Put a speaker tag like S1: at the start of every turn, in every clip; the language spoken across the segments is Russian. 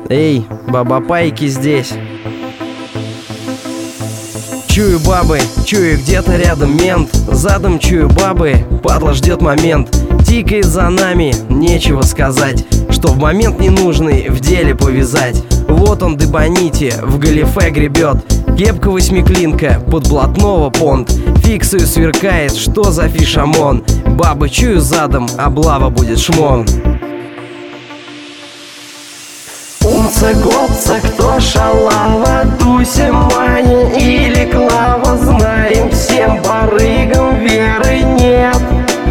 S1: Эй, баба-пайки здесь. Чую бабы, чую где-то рядом мент. Задом чую бабы, падла ждет момент. Тикает за нами, нечего сказать, что в момент ненужный в деле повязать. Вот он дебонити, в галифе гребет. Кепка восьмиклинка, под блатного понт. Фиксую сверкает, что за фишамон. Бабы чую задом, облава будет шмон. Умца, готца, кто шалава, Дуся, Маня или Клава. Знаем, всем барыгам веры нет.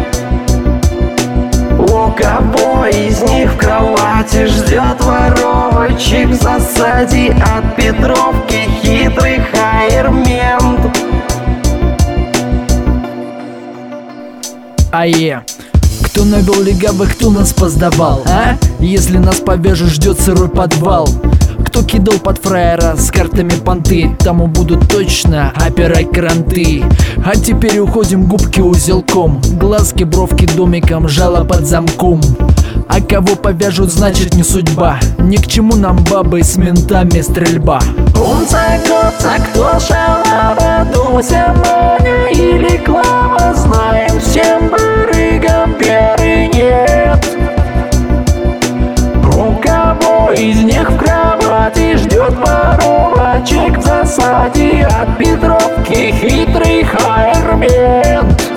S1: У кого из них в кровати ждет воровочек в засаде от Петровки хитрый хайермент.
S2: Кто навел легавых, кто нас поздавал, а? Если нас повяжут, ждет сырой подвал. Кто кидал под фраера с картами понты, тому будут точно опирать кранты. А теперь уходим губки узелком, глазки, бровки домиком, жало под замком. А кого повяжут, значит не судьба. Ни к чему нам бабы с ментами стрельба.
S3: Умца, готца, кто шалава, Дуся, Маня или Клава. Знаем, всем барыгам веры нет. У кого из них в кровати ждет воровочек в засаде от Петровки хитрый хайермент.